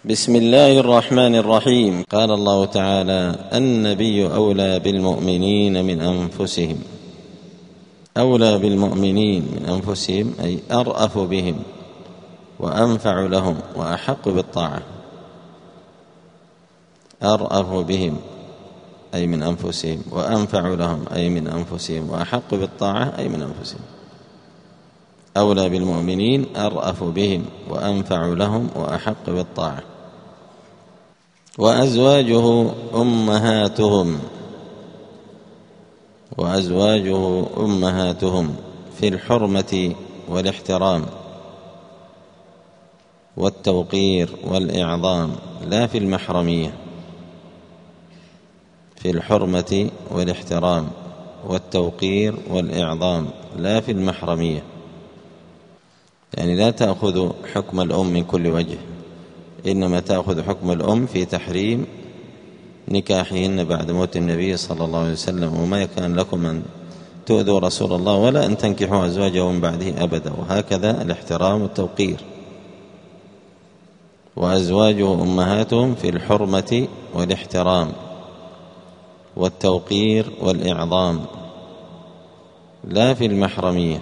بسم الله الرحمن الرحيم. قال الله تعالى: النبي أولى بالمؤمنين من أنفسهم. أولى بالمؤمنين من أنفسهم أي أرأف بهم وأنفع لهم وأحق بالطاعة. أرأف بهم أي من أنفسهم، وأنفع لهم أي من أنفسهم، وأحق بالطاعة أي من أنفسهم. أولى بالمؤمنين أرأف بهم وأنفع لهم وأحق بالطاعة. وأزواجه أمهاتهم. وأزواجه أمهاتهم في الحرمة والاحترام والتوقير والإعظام، لا في المحرمية. في الحرمة والاحترام والتوقير والإعظام، لا في المحرمية. يعني لا تأخذ حكم الأم من كل وجه، إنما تأخذ حكم الأم في تحريم نكاحهن بعد موت النبي صلى الله عليه وسلم: وما كان لكم أن تؤذوا رسول الله ولا أن تنكحوا أزواجه من بعده أبدا. وهكذا الاحترام والتوقير. وأزواجه أمهاتهم في الحرمة والاحترام والتوقير والإعظام، لا في المحرمية.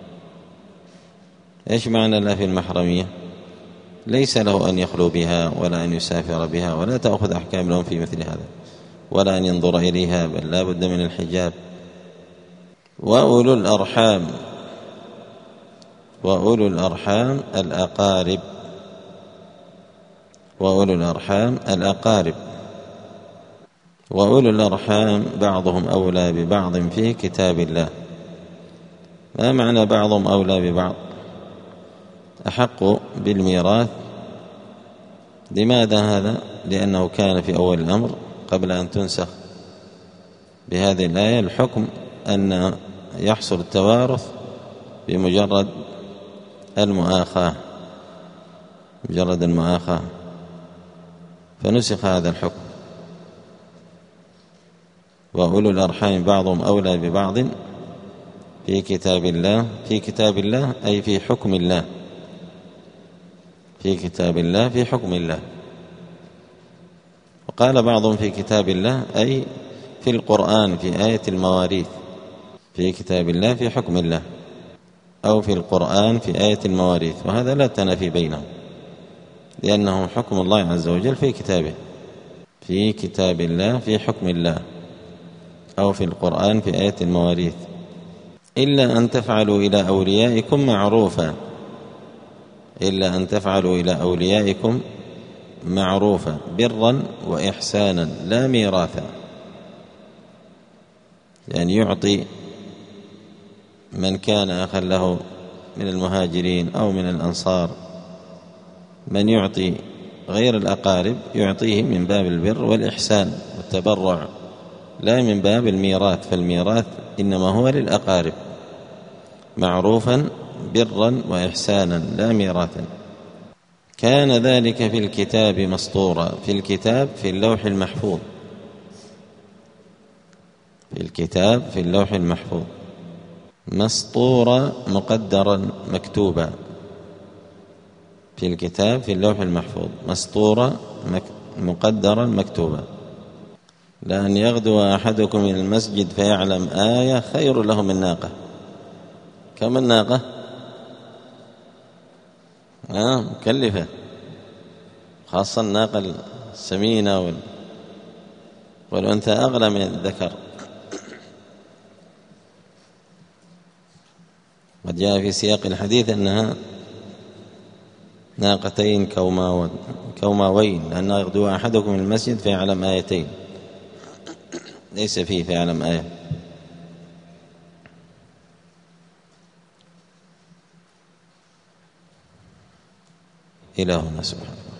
إيش معنى لا في المحرمية؟ ليس له أن يخلو بها ولا أن يسافر بها، ولا تأخذ أحكام لهم في مثل هذا، ولا أن ينظر إليها، بل لا بد من الحجاب. وأولو الأرحام. وأولو الأرحام الأقارب. وأولو الأرحام الأقارب. وأولو الأرحام بعضهم أولى ببعض في كتاب الله. ما معنى بعضهم أولى ببعض؟ أحق بالميراث. لماذا هذا؟ لأنه كان في أول الأمر قبل أن تنسخ بهذه الآية الحكم أن يحصل التوارث بمجرد المؤاخاة، مجرد المؤاخاة، فنسخ هذا الحكم. وأولو الأرحام بعضهم أولى ببعض في كتاب الله. في كتاب الله أي في حكم الله. في كتاب الله في حكم الله. وقال بعضهم في كتاب الله أي في القرآن في آية المواريث. في كتاب الله في حكم الله، أو في القرآن في آية المواريث، وهذا لا تنافي بينهم، لأنه حكم الله عز وجل في كتابه. في كتاب الله في حكم الله، أو في القرآن في آية المواريث. إلا أن تفعلوا إلى أوليائكم معروفا. إلا أن تفعلوا إلى أوليائكم معروفا برا وإحسانا، لا ميراثا. يعني يعطي من كان أخا له من المهاجرين أو من الأنصار، من يعطي غير الأقارب يعطيه من باب البر والإحسان والتبرع، لا من باب الميراث، فالميراث إنما هو للأقارب. معروفا برا وإحسانا، لا ميراثا. كان ذلك في الكتاب مسطورا. في الكتاب في اللوح المحفوظ. في الكتاب في اللوح المحفوظ. مسطورا مقدرا مكتوبا. في الكتاب في اللوح المحفوظ مسطورا مقدرا مكتوبا. لأن يغدو أحدكم إلى المسجد فيعلم آية خير له من ناقة. كم الناقة؟ مكلفة، خاصة الناقة السمينة والأنثى أغلى من الذكر. قد جاء في سياق الحديث أنها ناقتين كوماوين، لأن يغدو أحدكم إلى المسجد فيعلم آيتين، ليس فيه فيعلم آية. إلهنا سبحانه.